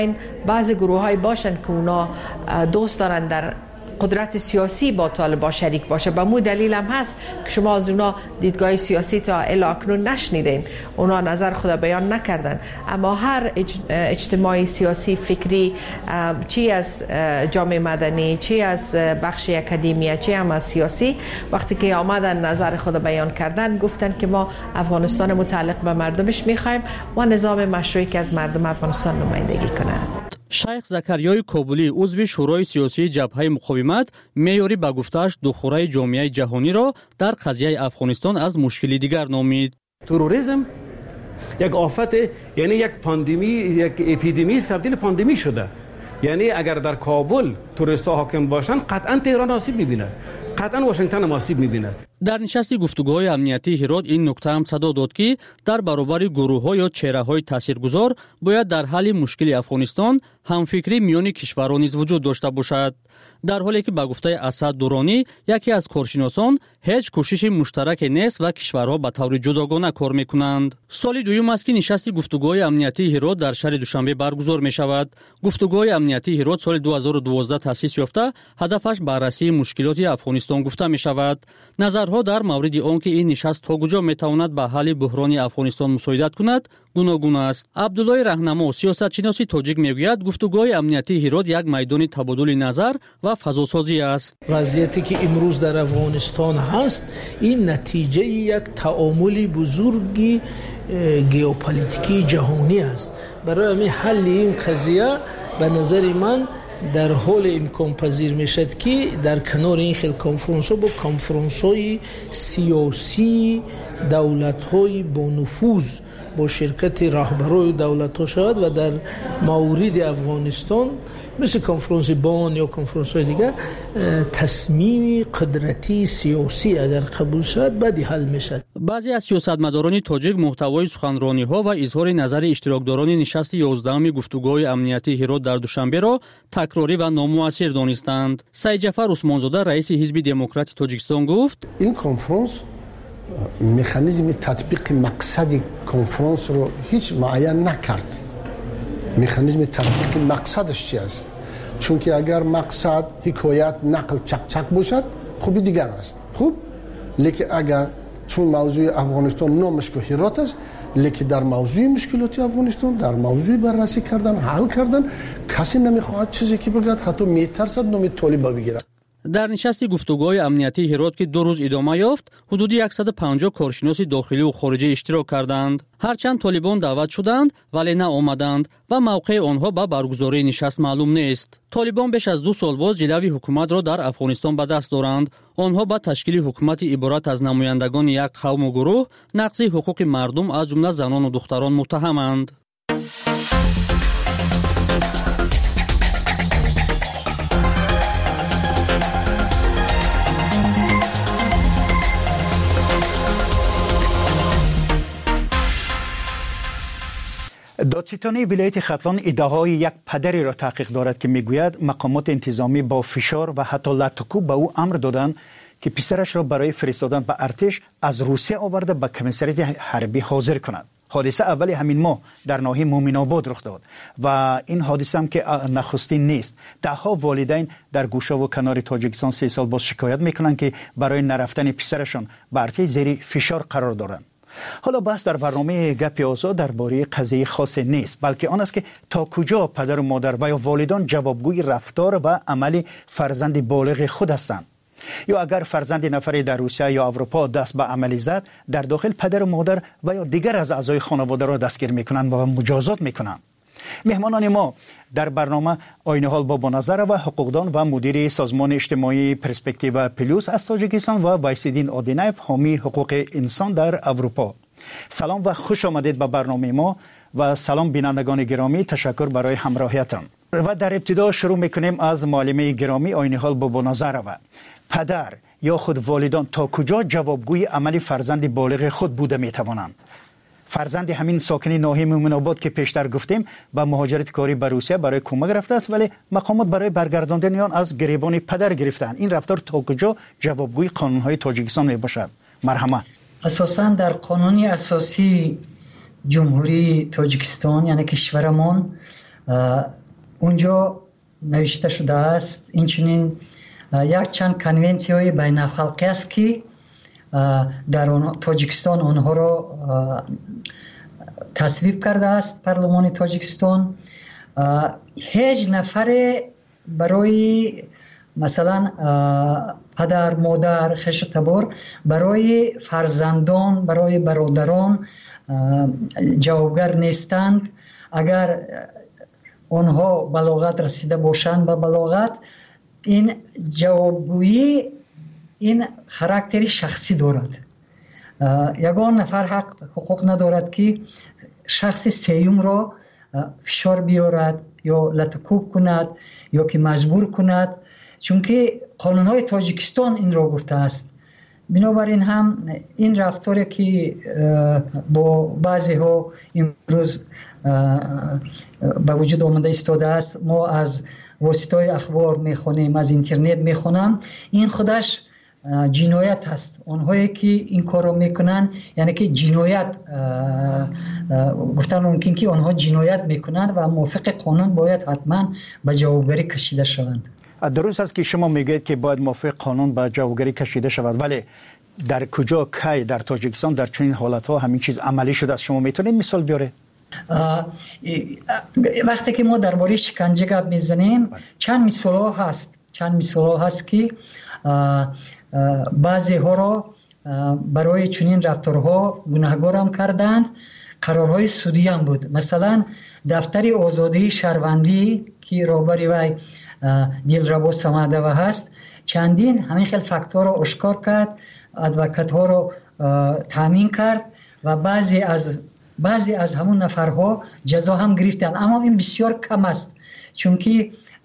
بعضی گروه های باشند که اونا دوست دارن در قدرت سیاسی با طالبان شریک باشه. به مو دلیل هم هست که شما از اونا دیدگاه سیاسی تا اکنون نشنیدین، اونا نظر خود بیان نکردن. اما هر اجتماعی سیاسی فکری، چی از جامعه مدنی، چی از بخش اکادمی، چی هم از سیاسی، وقتی که آمدن نظر خود بیان کردن گفتن که ما افغانستان متعلق به مردمش میخوایم و نظام مشروعی که از مردم افغانستان نمایندگی کنه. شیخ زکریای کابلی عضو شورای سیاسی جبهه مقاومت میاری به گفته‌اش دخوره جامعه جهانی را در قضیه افغانستان از مشکلی دیگر نامید. تروریسم یک آفت، یعنی یک پاندمی، یک اپیدمی تبدیل پاندمی شده. یعنی اگر در کابل توریست‌ها حاکم باشن قطعا تهران آسیب می‌بینه، قطعا واشنگتن هم آسیب می‌بینه. در نشست گفتگوهای امنیتی هرات این نکته هم صدا داد که در برابر گروه‌ها یا چهره‌های تاثیرگذار باید در حل مشکل افغانستان همفکری میان کشورها نیز وجود داشته باشد. در حالی که به گفته اسد دورانی یکی از کارشناسان هیچ کوشش مشترک نیست و کشورها به طور جداگانه کار میکنند. سال دوم است که نشست گفتگوهای امنیتی هرات در شهر دوشنبه برگزار می شود. گفتگوهای امنیتی هرات سال 2012 تأسیس یافته، هدفش بررسی مشکلات افغانستان گفته می شود. نظرها در مورد آنکه این نشست تا کجا می تواند به حل بحران افغانستان مساعدت کند گوناگون است. عبدالله راهنما سیاستشناس تاجیک میگوید گفتگوهای امنیتی هرات یک میدان تبادل نظر و فضاسازی است. وضعیتی که امروز در افغانستان هست این نتیجه یک تعامل بزرگی ژئوپلیتیکی جهانی است. برای همین حل این قضیه به نظر من در حال امکان پذیر میشد که در کنار این خیل کنفرانس ها با کنفرانس های سیاسی دولت های با نفوذ با شرکت رهبرای دولت ها شود و در مورد افغانستان مثل کنفرانس بان یا کنفرانس های دیگر تصمیم قدرتی سیاسی اگر قبول شد بعدی حل میشد. بعضی از سیاستمداران تاجیک محتوای سخنرانی ها و اظهار نظر اشتراکداران نشست 11 گفتگوهای امنیتی هرات در دوشنبه را تکراری و نامؤثر دانستند. سید جعفر عثمانزاده رئیس حزب دموکرات تاجیکستان گفت این کنفرانس مکانیزم تطبیق مقصد کنفرانس رو هیچ معین نکرد. مکانیزم تطبیق مقصدش چی است؟ چون که اگر مقصد حکایت نقل چک باشد خوبی دیگر است. خوب، لیکن اگر چون موضوع افغانستان نامش که هرات است، لیکن در موضوع مشکلات افغانستان، در موضوع بررسی کردن، حل کردن، کسی نمیخواهد چیزی که بگوید، حتی میترسد نام طالبا بگیرد. در نشست گفتگوهای امنیتی هرات که 2 روز ادامه یافت، حدود 150 کارشناس داخلی و خارجی اشتراک کردند. هرچند طالبان دعوت شدند ولی نه آمدند و موقع آنها به برگزاری نشست معلوم نیست. طالبان بیش از 2 سال باز جلوی حکومت را در افغانستان به دست دارند. آنها با تشکیل حکومت عبارت از نمایندگان یک قوم و گروه نقض حقوق مردم از جمله زنان و دختران متهمند. دادستانی ولایت ختلان ادعاهای یک پدری را تحقیق دارد که میگوید مقامات انتظامی با فشار و حتی لطکوب به او امر دادند که پسرش را برای فرستادن به ارتش از روسیه آورده به کمیسریت حربی حاضر کند. حادثه اول همین ماه در ناحیه مومن‌آباد رخ داد و این حادثه هم که نخستین نیست. دهها والدین در گوشه و کنار تاجیکستان 3 سال باز شکایت میکنند که برای نرفتن پسرشان به ارتش زیر فشار قرار دارند. حالا بحث در برنامه گپ آزاد درباره قضیه خاص نیست، بلکه آن است که تا کجا پدر و مادر و یا والدان جوابگوی رفتار و عمل فرزند بالغ خود هستند. یا اگر فرزند نفری در روسیه یا اروپا دست به عملی زد، در داخل پدر و مادر و یا دیگر از اعضای خانواده را دستگیر میکنند و مجازات میکنند. مهمانان ما در برنامه آینهال بابا نظر و حقوقدان و مدیر سازمان اجتماعی پرسپکتیو پلوس از تاجیکستان و وایسیدین آدینایف حامی حقوق انسان در اروپا. سلام و خوش آمدید به برنامه ما و سلام بینندگان گرامی، تشکر برای همراهیتان. و در ابتدا شروع میکنیم از معلمه گرامی آینهال بابا نظر و پدر یا خود والدان تا کجا جوابگوی عمل فرزند بالغ خود بوده میتوانند. فرزند همین ساکن ناحیه مومن‌آباد که پیشتر گفتیم با مهاجرت کاری به روسیه برای کمک رفته است، ولی مقامات برای برگرداندن آن از گریبان پدر گرفتند. این رفتار تا کجا جوابگوی قانون‌های تاجیکستان می باشد؟ مرحمت. اساساً در قانون اساسی جمهوری تاجیکستان یعنی کشورمان اونجا نوشته شده است اینچنین یک چند کنونسیون بین الخلقی است که در تاجیکستان آنها را تصویب کرده است پارلمان تاجیکستان. هیچ نفر برای مثلا پدر مادر خش تبار برای فرزندان برای برادران جوابگر نیستند. اگر آنها بلاغت رسیده باشند به بلاغت، این جوابگویی این خاراکتری شخصی دارد. یگان نفر حقوق ندارد که شخص سیوم را فشار بیارد یا لطکوب کند یا که مجبور کند، چون که قانون‌های تاجیکستان این را گفته است. بنابراین هم این رفتاری که با بعضی ها امروز به وجود آمده ایستاده است، ما از واسطه اخبار میخونیم، از اینترنت میخونم، این خودش جنایت است. آنهایی که این کار را میکنن یعنی که جنایت گفتن ممکن که آنها جنایت میکنند و موافق قانون باید حتما به جوابگری کشیده شوند. درست است که شما میگید که باید موافق قانون به جوابگری کشیده شود، ولی در کجا کی در تاجیکستان در چنین حالت‌ها همین چیز عملی شده است؟ شما میتونید مثال بیارید؟ وقتی که ما درباره شکنجه گپ میزنیم چند مثال هست که بعضی ها را برای چنین رفتارها گناهکار هم کردند. قرارهای سودی هم بود. مثلا دفتر آزادی شهروندی که رهبر وی دلربا سمدوی هست چندین همین خیلی فاکتور را آشکار کرد، ادوکات ها را تامین کرد و بعضی از همون نفرها جزا هم گرفتند، اما این بسیار کم است. چون که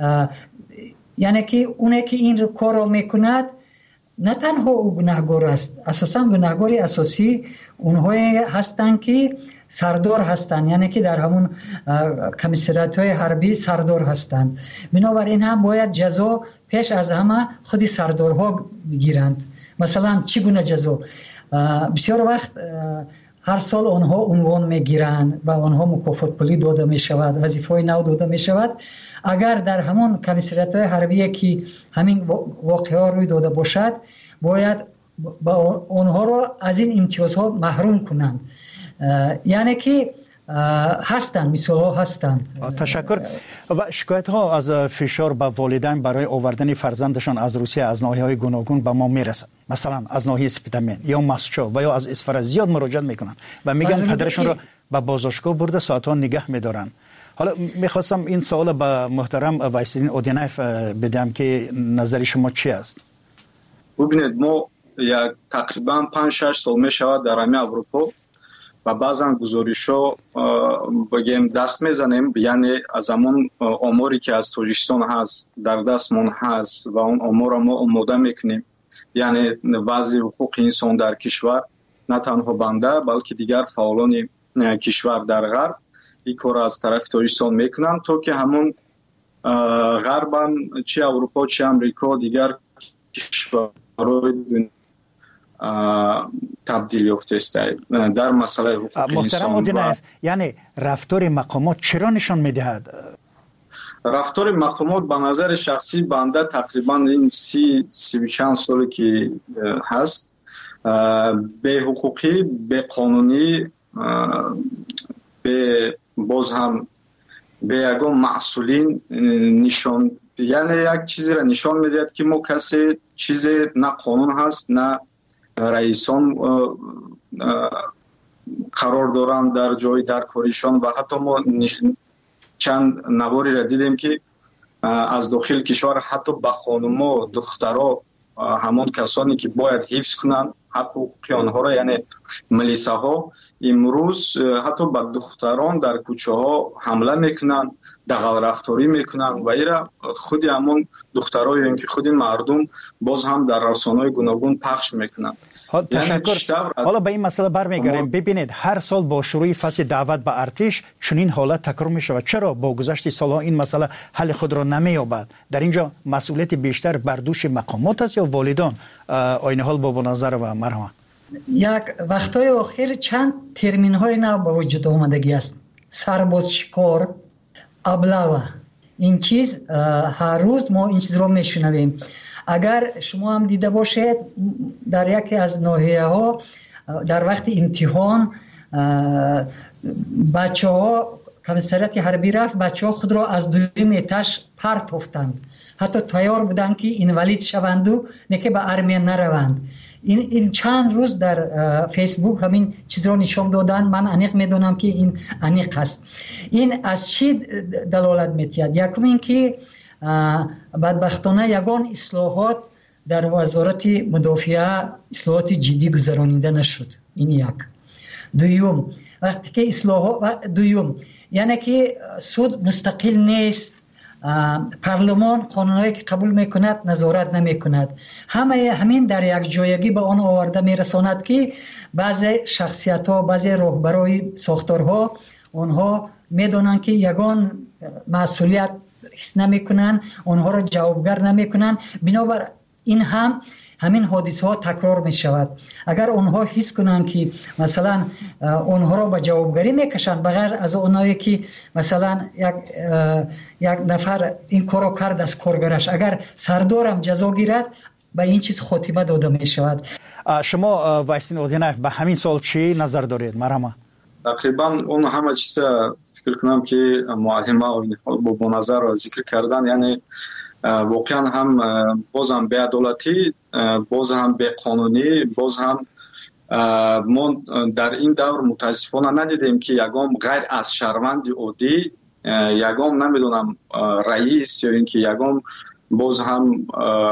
یعنی که اونه که این کار را میکند نه تنها او گناهکار است، اساسا گناهکار اساسی اونهایی هستند که سردار هستند، یعنی که در همون کمیسریات‌های حربی سردار هستند. بنابراین هم باید جزا پیش از همه خود سردارها بگیرند. مثلا چگونه جزا؟ بسیار وقت هر سال آنها عنوان میگیرند و آنها مکافات پولی داده می شود، وظیفه‌های نو داده می شود. اگر در همون کمیسریات‌های حربی که همین واقعه روی داده باشد، باید با آنها را از این امتیازها محروم کنند. یعنی که هستند، مثال ها هستند. تشکر. و شکایت ها از فشار به والدین برای آوردن فرزندشان از روسیه از ناحیه‌های گوناگون به ما میرسد. مثلا از ناحیه سپیدامین یا مسچو و یا از اسفر زیاد مراجعه میکنن و میگن پدرشون را به بازداشتگاه برده ساعت‌ها نگه میدارن. حالا میخواستم این سوال به محترم وایسلین اودینایف بدم که نظر شما چی است؟ ببینید، ما تقریبا 5-6 سال میشود در همه اروپا و بعضا گزارش‌ها بگیم دست میزنیم، یعنی از همون آماری که از تاجیکستان هست در دستمون هست و اون آمار را ما آماده میکنیم، یعنی وضع حقوق انسان در کشور، نه تنها بنده بلکه دیگر فعالان کشور در غرب این کار از طرف تاجیکستان میکنن تا که همون غربم چه اروپا چه امریکا دیگر کشورهای دنیا تبدیل یافته است در مسئله حقوق انسان. یعنی رفتار مقامات چرا نشان میدهد؟ رفتار مقامات به نظر شخصی بنده تقریبا این 30 چند سالی که هست به حقوقی، به قانونی، به باز هم به یگان مسئولین نشان، یعنی یک چیزی را نشان میدهد که ما کسی چیز نه قانون هست نه رئیسان قرار دارند در جای در کاریشان و حتی ما چند نواری را دیدیم که از داخل کشور حتی به خانم‌ها، دخترها، همان کسانی که باید حفظ کنند حق حقوقی آنها را، یعنی ملیسه ها، امروز حتی به دختران در کوچه ها حمله میکنند، دغل رفتاری میکنند و ایرا خود همون دخترها یا اینکه خود مردم باز هم در رسانه‌های گوناگون پخش میکنند. تشکر. حالا به این مسئله برمیگردیم. ببینید هر سال با شروع فصل دعوت به ارتش چنین حالت تکرار می شود. چرا با گذشت سالها این مسئله حل خود را نمی‌یابد؟ در اینجا مسئولیت بیشتر بر دوش مقامات است یا والدان؟ آینه حال با نظر و مرحمت. یک وقتای آخر چند ترمین های نو به وجود آمدگی است. سرباز شکار، ابله این چیز هر روز ما این چیز رو میشنویم. اگر شما هم دیده باشید در یکی از ناحیه ها در وقت امتحان بچه ها کمیسریت حربی رفت، بچه ها خود را از دوم اتاش پرتافتند، حتی تیار بودند که اینوالید شوند و نه که به ارمیه نروند. این چند روز در فیسبوک همین چیز را نشان دادن. من انیق میدونم که این انیق است. این از چی دلالت میتید؟ یکم این که بدبختانه یگان اصلاحات در وزارت مدافعه اصلاحات جدی گذرانیده نشد. این یک. دوم وقتی که دوم یعنی که سود مستقل نیست، پارلمان قانونایی که قبول میکند نظارت نمیکند، همین در یک جایگی به آن آورده میرساند که بعضی شخصیت ها، بعضی راهبرای ساختارها اونها میدونن که یگان مسئولیت حس نمیکنن، اونها را جوابگر نمیکنن، بنابر این همین حادثه ها تکرار می شود. اگر اونها حس کنن که مثلا اونها را به جوابگری میکشن، بغیر از اونایی که مثلا یک نفر این کارو کرد از کارگرش، اگر سردارم جزا گیرد، به این چیز خاتمه داده می شود. شما وایسین اودینایف به همین سال چی نظر دارید؟ مرحبا. تقریبا اون همه چیز فکر کنم که معلمه با نظر را ذکر کردن، یعنی واقعا هم باز هم بی‌عدالتی، باز هم بی‌قانونی، باز هم ما در این دور متاسفانه ندیدیم که یگام غیر از شهروند عادی، یگام نمیدونم رئیس یا اینکه یگام باز هم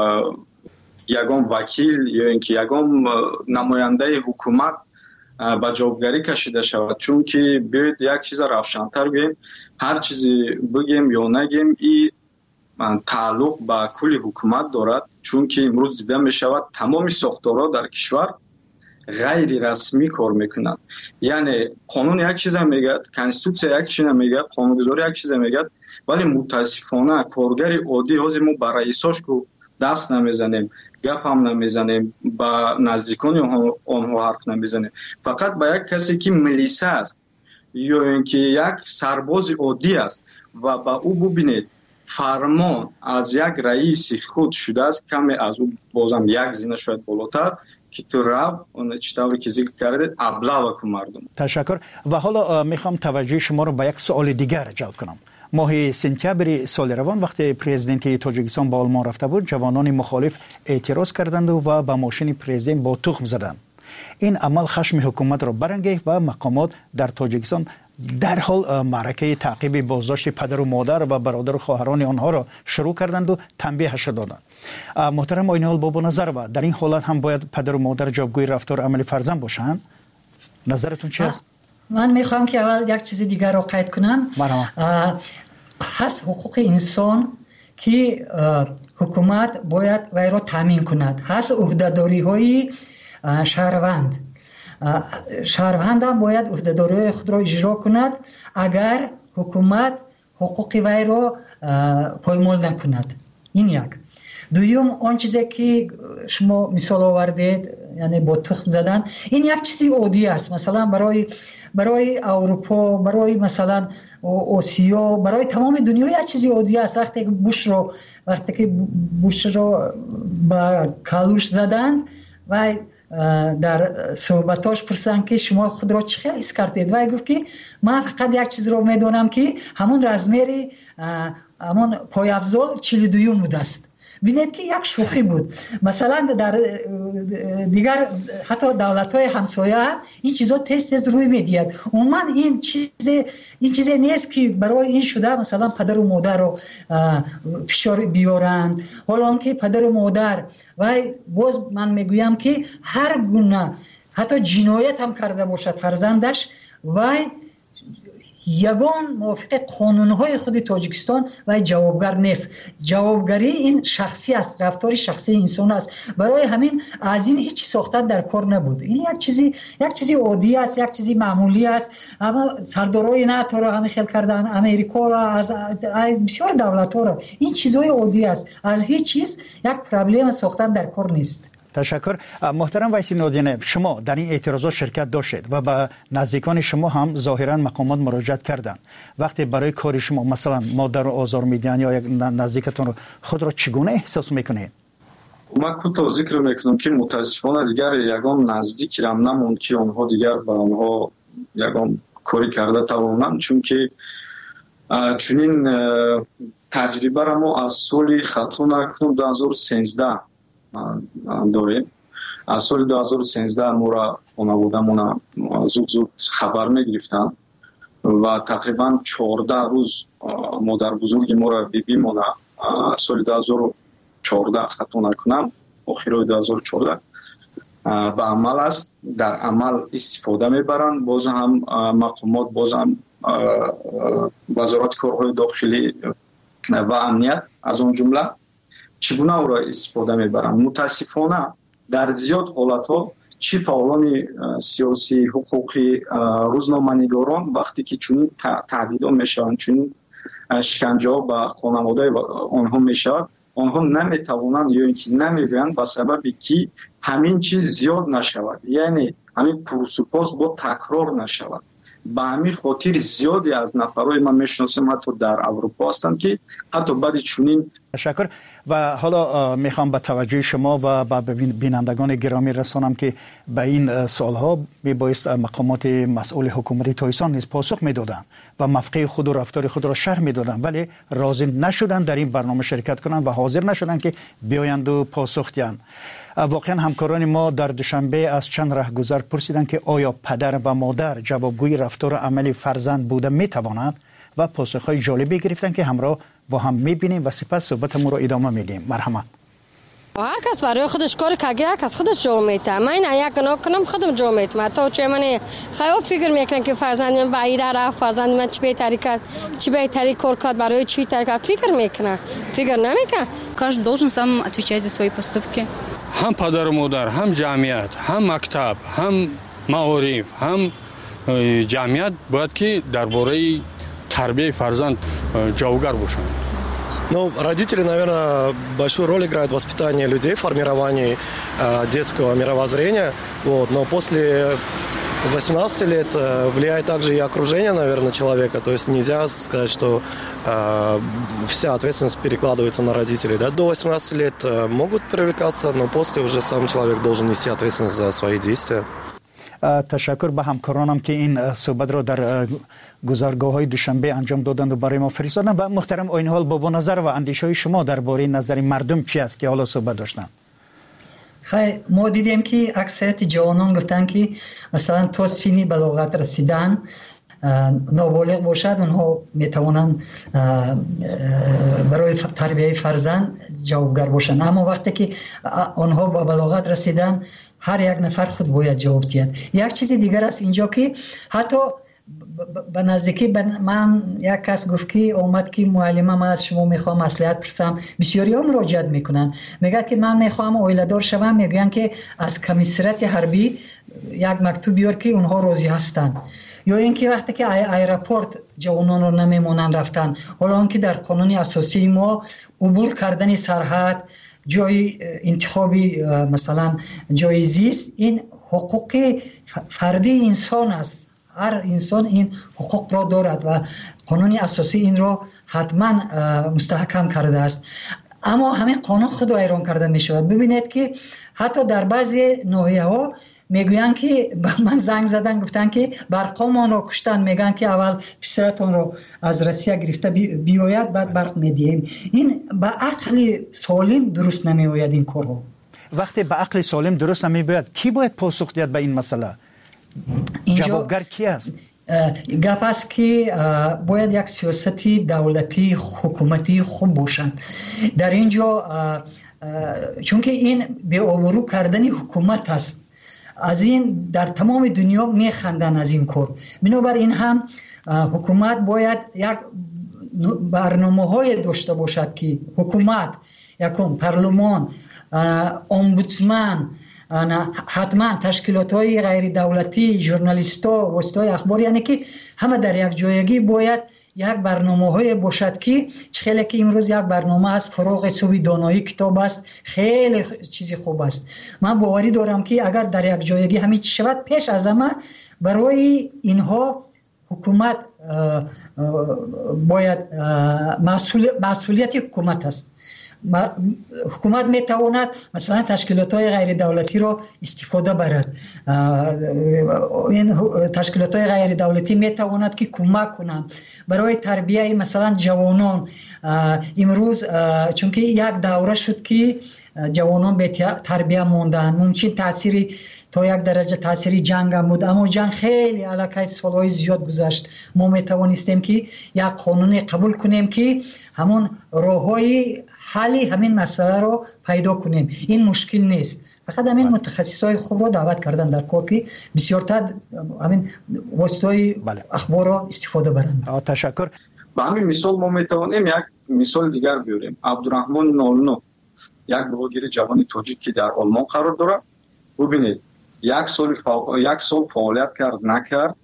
یگام وکیل یا اینکه یگام نماینده حکومت به جوابگری کشیده شود. چون که بیاید یک چیز روشن‌تر بگیم، هر چیزی بگیم یا نگیم این تعلق به کل حکومت دارد. چون که امروز دیده می شود تمام ساختارها در کشور غیر رسمی کار میکنند. یعنی قانون یک چیز میگه، کنستیتوسیا یک چیز میگه، قانونگذاری یک چیز میگه، ولی متاسفانه کارگر عادی از ما با رئیساش کو دست نمیزنیم، گپ هم نمیزنیم، با نزدیکان آنها حرف نمیزنیم. فقط با یک کسی که ملیسه است یا اینکه یک سرباز عادی است و با او ببینید فرمان از یک رئیس خود شده است، کمی از او بازم یک زینه شاید بالاتر که تو رب اون چطوری که ذکر کردید ابله و مردم. تشکر. و حالا میخوام توجه شما رو به یک سوال دیگر جلب کنم. ماه سپتامبر سال روان وقتی پرزیدنت تاجیکستان به آلمان رفته بود، جوانان مخالف اعتراض کردند و به ماشین پرزیدنت با تخم زدند. این عمل خشم حکومت را برانگیخت و مقامات در تاجیکستان در حال معرکه تعقیب بازداشت پدر و مادر و برادر و خواهران آنها را شروع کردند و تنبیهش دادند. محترم آقای نهال بابا نظر و در این حالت هم باید پدر و مادر جوابگوی رفتار عمل فرزند باشند؟ نظرتون چی است؟ من میخوام که اول یک چیز دیگر را قید کنم. هست حقوق انسان که حکومت باید وی را تامین کند. هست عهده‌داری های شهروند. شهروند هم باید عهده‌داری خود را اجرا کند اگر حکومت حقوق وی را پایمال نکند. این یک. دوم آن چیزی که شما مثال آوردید، یعنی با تخم زدن، این یک چیزی عادی است. مثلا برای اروپا، برای مثلا آسیا، برای تمام دنیا یک چیزی عادی است. وقتی که بوش را با کالوش زدند و در صحبتاش پرسیدند که شما خود را چه حس کردید؟ و گفت که من فقط یک چیز را میدونم که همون رزمری همون پایافزال 42 بوده است. بینید که یک شوخی بود. مثلا در دیگر حتی دولت‌های همسایه این چیزا تست روی میدید. عموما این چیزی نیست که برای این شده مثلا پدر و مادر رو فشار بیارند. حالا که پدر و مادر و باز من میگویم که هر گونه حتی جنایت هم کرده باشد فرزندش و یگان موافق قانونهای خود تاجیکستان و جوابگر نیست. جوابگری این شخصی است، رفتار شخصی انسان است. برای همین از این هیچ ساختن در کار نبود. این یک چیزی عادی است، یک چیزی معمولی است. اما سردارای ناتو را همین خیال کردن، امریکا را، از بسیار دولت‌ها را، این چیزای عادی است. از هیچ چیز یک پرابلم ساختن در کار نیست. تشکر. محترم ویسی نادینه، شما در این اعتراضات شرکت داشتید و به نزدیکان شما هم ظاهرا مقامات مراجعت کردند. وقتی برای کار شما مثلا مادر رو آزار میدن یا یک نزدیکتون رو، خود را چگونه احساس میکنید؟ من کوتاه ذکر میکنم که متاسفانه دیگر یگان نزدیکی رم نموند که آنها دیگر به آنها یگان کاری کرده توانند، چون که چنین تجربه را ما از سال خطون اکنون 2013 داریم. از سال 2013 ما را خانواده‌مون زود خبر میگرفتن و تقریبا 14 روز مادر بزرگ ما را بیمونه سال 2014 خطون اکنم آخرای 2014 به عمل است، در عمل استفاده میبرند. باز هم مقامات، باز هم وزارت کارهای داخلی و امنیت از اون جمله چگونه او را استفاده میبرند. متاسفانه در زیاد حالتها چی فعالان سیاسی، حقوقی، روزنامه‌نگاران وقتی که چنین تهدیدها میشوند، چنین شکنجه ها به خانواده آنها میشود، آنها نمیتوانند یا اینکه نمیگویند به سببی که همین چیز زیاد نشود، یعنی همین پرسپاس با تکرار نشود. به همین خاطر زیادی از نفرهای من میشناسم حتی در اروپا هستند که حتی بعد چنین. تشکر. و حالا میخوام به توجه شما و به بینندگان گرامی رسانم که به این سوالها میبایست مقامات مسئول حکومتی تایسان نیز پاسخ میدادند و موقع خود و رفتار خود را شرح میدادند، ولی راضی نشدن در این برنامه شرکت کنند و حاضر نشدن که بیایند و پاسخ دهند. واقعا همکاران ما در دوشنبه از چند رهگذر پرسیدند که آیا پدر و مادر جوابگوی رفتار و عمل فرزند بوده میتوانند و پاسخهای جالبی گرفتند که همراه با هم میبینیم و سپس صحبتمون رو ادامه میدیم. مرحمت. هر کس برای خودش کار که هر کس خودش جا میته. من یک گناه کنم خودم جا میتم. تا چه من خیلی فکر میکنم که فرزند من باید رفت، فرزند من چه بهتری کرد، چه بهتری کار کرد، برای چی تر فکر میکنه. فکر намикан. Каждый должен сам отвечать за свои поступки. هم پدر و مادر، هم جمعیت، هم مکتب، هم معارف، هم جمعیت باید که درباره تربیت فرزند جوابگر باشند. Ну, родители, наверное, большую роль играют в воспитании людей, в формировании детского мировоззрения. Вот. Но после 18 лет влияет также и окружение, наверное, человека. То есть нельзя сказать, что вся ответственность перекладывается на родителей. Да? До 18 лет могут привлекаться, но после уже сам человек должен нести ответственность за свои действия. تشکر به همکارانم که این صحبت را در گزارگاه‌های دوشنبه انجام دادند و برای ما فرستادند. و محترم این حال با نظر و اندیشه‌های شما درباره نظر مردم چی است که حالا صحبت داشتن؟ خیلی ما دیدیم که اکثریت جوانان گفتن که مثلا تا سن بلاغت رسیدن نابالغ باشد اونها میتوانند برای تربیت فرزند جوابگر باشند، اما وقتی که آنها به بلاغت رسیدن هر یک نفر خود باید جواب دهد. یک چیز دیگر است اینجا که حتی به نزدیکی من یک کس گفت که اومد که معلمم از شما میخوام مصلحت پرسم، بسیاری ها مراجعت میکنن، میگه که من میخوام اویلدار شوم، میگن که از کمیسریت حربی یک مکتوب بیار که اونها راضی هستن، یا اینکه وقتی که ایرپورت جوانان رو نمیمونن رفتن، حالا اون که در قانون اساسی ما عبور کردن سرحد، جای انتخابی مثلا جای زیست، این حقوق فردی انسان است. هر انسان این حقوق را دارد و قانون اساسی این را حتما مستحکم کرده است. اما همین قانون خود را ایران کرده می شود. ببینید که حتی در بعضی ناحیه ها میگوین که من زنگ زدن گفتن که برقمان را کشتن، میگن که اول پسرتون رو از روسیه گرفته بیاید بعد برق میدیم. این به عقل سالم درست نمیآید این کارها. وقتی به عقل سالم درست نمیآید کی باید پاسخ دهد به این مسئله؟ جوابگر کی است؟ گپ است که باید یک سیاستی دولتی حکومتی خوب باشند در اینجا، چون که این به آبرو کردن حکومت است. از این در تمام دنیا میخندن از این کار. بنابراین هم حکومت باید یک برنامه‌های داشته باشد که حکومت، یکم پارلمان، امبودسمن، حتما تشکیلات‌های غیر دولتی، ژورنالیست‌ها، واسطه‌های اخبار، یعنی که همه در یک جایگی باید یک برنامه‌های باشد که خیلی که امروز یک برنامه از فروغ صوبی دانایی کتاب است، خیلی چیزی خوب است. من باوری دارم که اگر در یک جایگی همین چی شود، پیش از همه برای اینها حکومت باید مسئولیت حکومت است. حکومت میتواند مثلا تشکیلات‌های غیر دولتی را استفاده برد. این تشکیلات‌های غیر دولتی میتواند که کمک کنند برای تربیت مثلا جوانان. امروز چون که یک دوره شد که جوانان به تربیت ماندن، ممکن تأثیری تا یک درجه تأثیری جنگ هم بود، اما جنگ خیلی علاقه سالهای زیاد گذشت. ما میتوانستیم که یک قانون قبول کنیم که همون راههای حلی همین مسئله رو پیدا کنیم. این مشکل نیست. فقط همین متخصصای خوب رو دعوت کردن در کار که بسیارتر همین واسطای اخبار رو استفاده برند. تشکر. با همین مثال ما میتوانیم یک مثال دیگر بیاریم. عبدالرحمن نولنو، یک بلاگر جوان تاجیک که در آلمان قرار دارد. ببینید یک سال فعالیت کرد نکرد،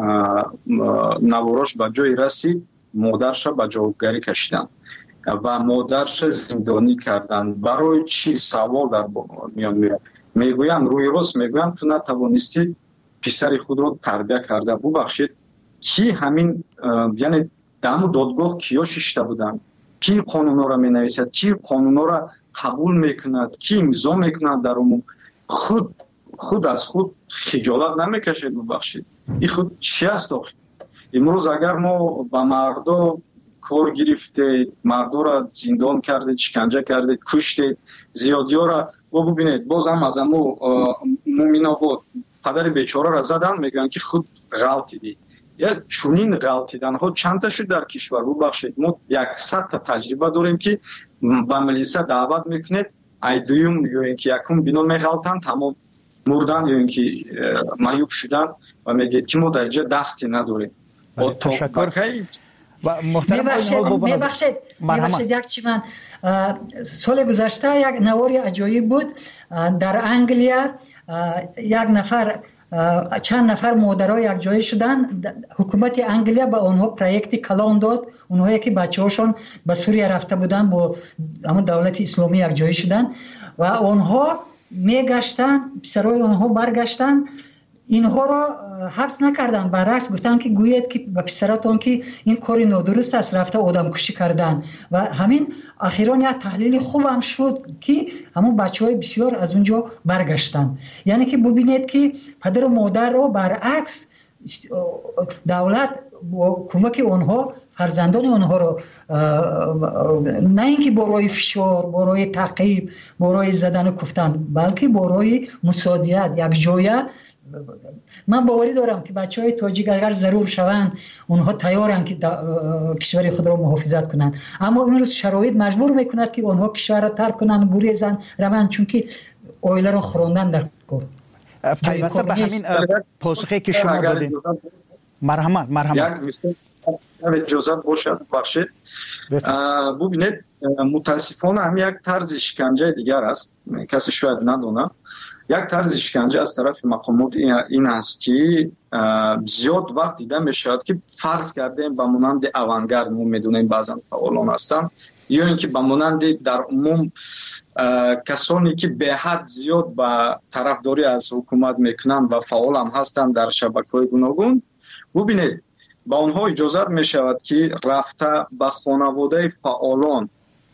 نواراش به جای رسید، مادرش به جوابگری کشیدن و مادرش زندانی کردن. برای چی؟ سوال در میان میاد. میگویند روی راست میگویند تو نتوانستی پسر خود رو تربیت کرده. ببخشید کی همین یعنی دم دادگاه کیا شیشته بودن؟ کی قانونا را مینویسد؟ کی قانونا را قبول میکند؟ کی امضا میکند در عموم؟ خود از خود خجالت نمیکشید؟ ببخشید این خود چی است آخه؟ امروز اگر ما با مردم کار گرفته، مردم را زندان کرده، شکنجه کرده، کشته، زیادی ها را ببینید، باز هم از امو مومین آباد پدر بیچاره را زدن، میگن که خود غلطیدی. یا چونین غلطیدن ها چند تا شد در کشور. ببخشید ما 100 تا تجربه داریم که با ملیسا دعوت میکنید، ای دویم یا اینکه یکم بینو میغلطن تمام مردن یا اینکه معیوب شدن و میگید که ما در اینجا دستی نداریم. تشکر. و میبخشید یک چی من سال گذشته یک نواری عجایب بود در انگلیا. یک نفر چند نفر مادرها یک جای شدن، حکومت انگلیا به آنها پروژه کلان داد. اونهایی که بچه‌هاشون به سوریه رفته بودن با همون دولت اسلامی یک جای شدن و آنها میگشتن، پسرای آنها برگشتن، اینها را حبس نکردن، برعکس گفتن که گویید که به پسراتون که این کاری نادرست است، رفته آدم کشی کردن. و همین اخیرا یک تحلیل خوب هم شد که همون بچه‌های بسیار از اونجا برگشتن. یعنی که ببینید که پدر و مادر رو برعکس دولت با کمک آنها فرزندان آنها رو نه اینکه برای فشار، برای تعقیب، برای زدن و کفتن، بلکه برای مساعدت یک جایه. من باوری دارم که بچه‌های تاجیک اگر ضرور شوند اونها تیارن که کشور خود را محافظت کنند، اما امروز شرایط مجبور میکند که اونها کشور را ترک کنند، گریزن روند، چون که اویله را خوراندن در کار. پیوسته به همین پاسخی که شما دادید. مرحمت یک اجازه باشد بخشید. ببینید متاسفانه هم یک طرز شکنجه دیگر است، کسی شاید ندونه. یک طرز شکنجه از طرف مقامات این است که زیاد وقت دیده می شود که فرض کردیم به مانند اوانگرد، ما میدونیم بعضا فعالان هستند، یا اینکه به مانند در عموم کسانی که به حد زیاد به طرفداری از حکومت میکنند و فعال هم هستند در شبکه‌های گوناگون. ببینید با اونها اجازه می شود که رفته به خانواده فعالان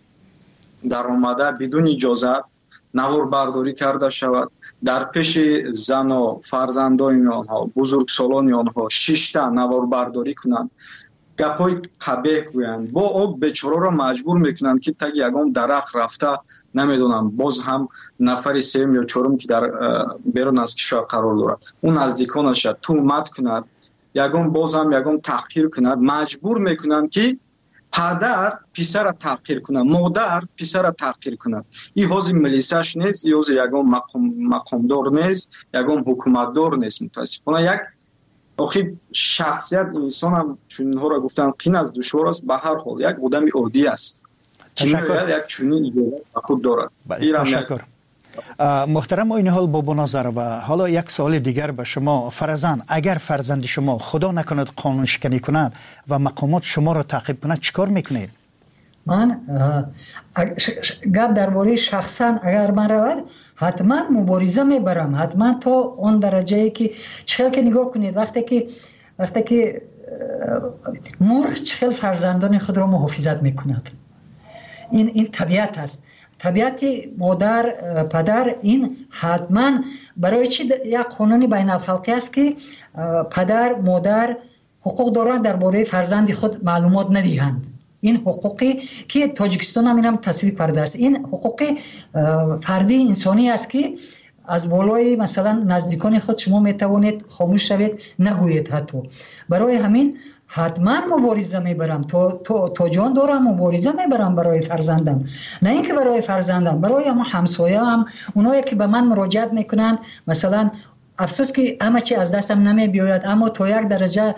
در اومده بدون اجازه نوار برداری کرده شود، در پیش زن و فرزندان آنها، بزرگسالان آنها 6 تا نوار برداری کنند، گپای قبیح گویند، با او بیچاره را مجبور میکنند که تگ یگام درخت رفته نمیدونم باز هم نفر سوم یا چهارم که در بیرون از کشور قرار دارد اون نزدیکانش تهمت کند، یگام باز هم یگام تحقیر کند، مجبور میکنند که پدر پسر را تحقیر کند، مادر پسر را تحقیر کند. این حوزه ملیساش نیست، این حوزه یگام مقامدار نیست، یگام حکومتدار نیست. متاسفانه یک آخی شخصیت انسان هم چون اینها را گفتن قین از دشوار است، به هر حال یک آدم عادی است. تشکر. یک چنین ایده خود دارد. تشکر. محترم این حال بابا ناظر و حالا یک سوال دیگر به شما فرزند، اگر فرزند شما خدا نکند قانون شکنی کند و مقامات شما را تعقیب کند چیکار میکنید؟ من گپ درباره شخصا اگر من رود حتما مبارزه میبرم، حتما تا اون درجه که چخیل که نگاه کنید وقتی که مرغ چخیل فرزندان خود را محافظت میکند. این طبیعت است، طبیعت مادر پدر. این حتما برای چی یک قانون بین الخلقی است که پدر مادر حقوق دارند درباره فرزند خود معلومات ندهند. این حقوقی که تاجیکستان هم تصویب کرده است، این حقوق فردی انسانی است که از بالای مثلا نزدیکان خود شما میتوانید خاموش شوید نگویید. حتی برای همین حتما مبارزه میبرم، تا جان دارم مبارزه میبرم برای فرزندم، نه اینکه برای فرزندم، برای همسایه هم اونایی که به من مراجعت میکنند. مثلا افسوس که همه چی از دستم نمی بیاید، اما تا یک درجه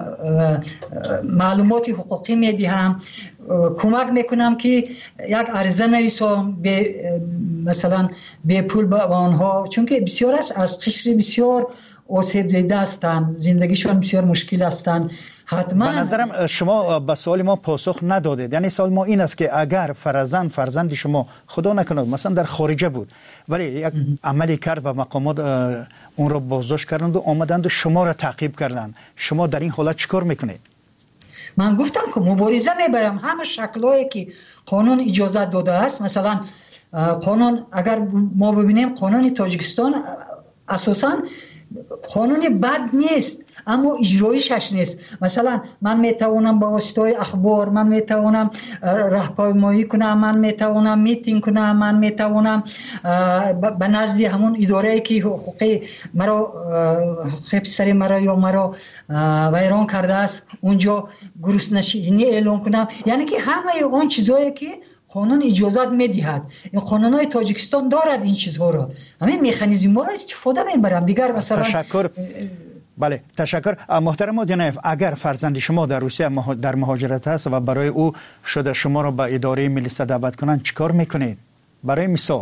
معلومات حقوقی میدهم، کمک میکنم که یک عرضه نویسم مثلا به پول به آنها، چون که بسیار است از قشر بسیار آسیب دیده هستند، زندگیشون بسیار مشکل هستند. حتما به نظرم شما به سوال ما پاسخ ندادید. یعنی سوال ما این است که اگر فرزند شما خدا نکند مثلا در خارجه بود ولی یک عملی کرد و مقامات اون را بازداشت کردند و آمدند و شما را تعقیب کردند، شما در این حالت چیکار میکنید؟ من گفتم که مبارزه میبرم، همه شکلایی که قانون اجازه داده است. مثلا قانون اگر ما ببینیم قانون تاجیکستان اساساً قانون بد نیست، اما اجرایشش نیست. مثلا من میتوانم با واسطه اخبار، من میتوانم راهپیمایی کنم، من میتوانم میتینگ کنم، من میتوانم به نزد همون اداره که حقوق مرا پسر مرا یا مرا ویران کرده است اونجا گروسنشینی اعلام کنم. یعنی که همه اون چیزایی که قانون اجازت میدهد، این قانونهای تاجیکستان دارد این چیزها را، همین مکانیزم ها را استفاده میبرم. دیگر مثلا تشکر. بله تشکر. محترم دینایف، اگر فرزند شما در روسیه در مهاجرت است و برای او شده شما را به اداره ملی دعوت کنند چیکار میکنید؟ برای مثال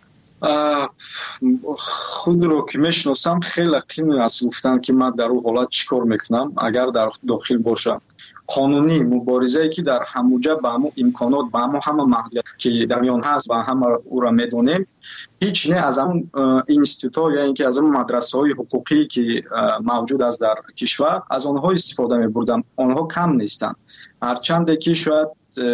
خود رو که میشناسم خیلی قیمت است گفتن که من در اون حالت چیکار میکنم اگر در داخل باشم. قانونی مبارزه‌ای که در هموجه به همون امکانات به همه محدودیت که در میان هست و همه او را میدونیم، هیچ نه از اون اینستیتوت یا اینکه از اون مدرسه‌های حقوقی که موجود است در کشور از آنها استفاده می‌بردم. آنها کم نیستند، هرچند که شاید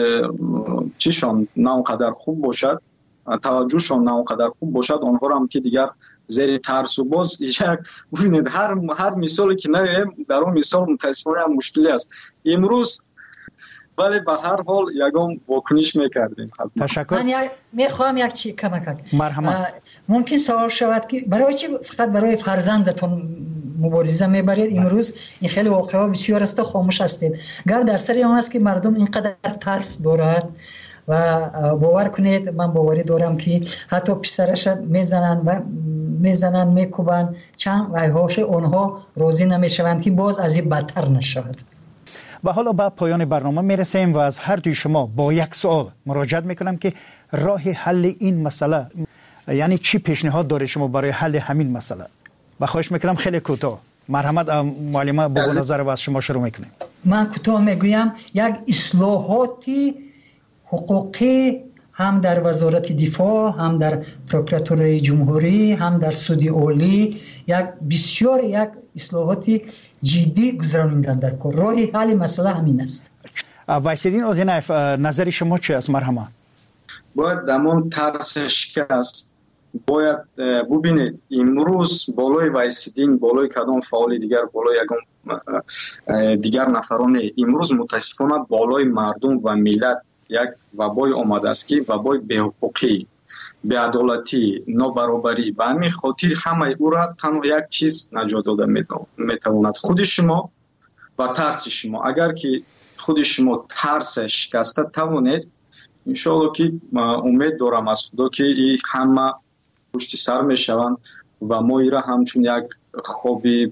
چیشان نه اونقدر خوب باشد، توجهشان نه اونقدر خوب باشد، آنها را هم که دیگر زیر ترس و باز یک ببینید هر مثالی که نگیم در اون مثال متاسفانه هم مشکلی است امروز، ولی به هر حال یگام واکنش میکردیم. تشکر. من میخوام یک چی کمک مرحبا. ممکن سوال شود که برای چی فقط برای فرزندتون مبارزه میبرید امروز؟ این خیلی واقعا بسیار است، خاموش هستید. گپ در سر اون است که مردم اینقدر ترس دارند و باور کنید من باوری دارم که حتی پسرش میزنن میکوبن چند وایهاش اونها راضی نمیشوند که باز از این بدتر نشود. و حالا به پایان برنامه میرسیم و از هر دوی شما با یک سوال مراجعت میکنم که راه حل این مسئله، یعنی چی پیشنهاد داره شما برای حل همین مسئله؟ و خواهش میکنم خیلی کوتاه. مرحمت معلمه با نظر و از شما شروع میکنیم. من کوتاه میگویم یک اصلاحاتی حقوقی هم در وزارت دفاع، هم در پروکراتوری جمهوری، هم در سود عالی یک اصلاحاتی جدی گذراندن در کار. راه حل مسئله همین است. وایسیدین اودینایف، نظر شما چی است؟ مرحبا. باید دمان ترس شکست باید ببینید امروز بالای وایسیدین، بالای کدام فعال دیگر، بالای یکم دیگر نفران امروز متاسفانه بالای مردم و ملت یک وبای آمده است که وبای بی‌حقوقی، بی‌عدالتی، نابرابری. به همین خاطر همه او را تنها یک چیز نجات داده میتواند، خود شما و ترس شما. اگر که خود شما ترس شکسته توانید، انشاءالله که امید دارم از خدا که این همه پشت سر میشوند و ما ای را همچون یک خوابی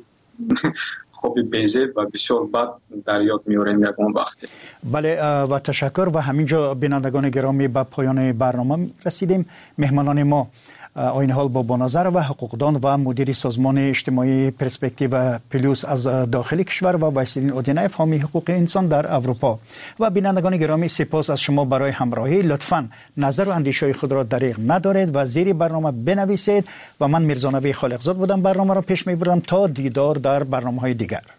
بیزه و بسیار بد در یاد میاریم یکون وقتی. بله و تشکر. و همینجا بینندگان گرامی به پایان برنامه رسیدیم. مهمانان ما آین حال با نظر و حقوقدان و مدیر سازمان اجتماعی پرسپکتیو پلوس از داخل کشور و وایسیدین اودینایف حامی حقوق انسان در اروپا. و بینندگان گرامی، سپاس از شما برای همراهی. لطفاً نظر و اندیشه خود را دریغ ندارید و زیر برنامه بنویسید. و من میرزا نبی خالقزاد بودم، برنامه را پیش میبرم تا دیدار در برنامه‌های دیگر.